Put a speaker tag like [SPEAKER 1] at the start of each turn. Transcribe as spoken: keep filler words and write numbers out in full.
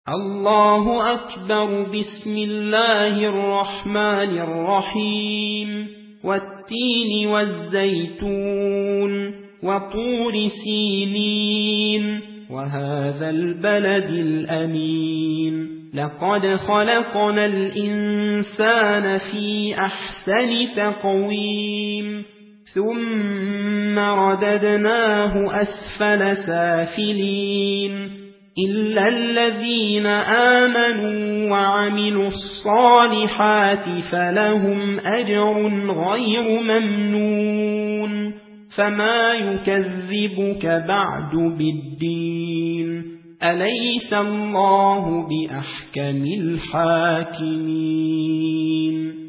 [SPEAKER 1] الله أكبر. بسم الله الرحمن الرحيم. والتين والزيتون وطور سينين وهذا البلد الأمين لقد خلقنا الإنسان في أحسن تقويم ثم رددناه أسفل سافلين إلا الذين آمنوا وعملوا الصالحات فلهم أجر غير ممنون فما يكذبك بعد بالدين أليس الله بأحكم الحاكمين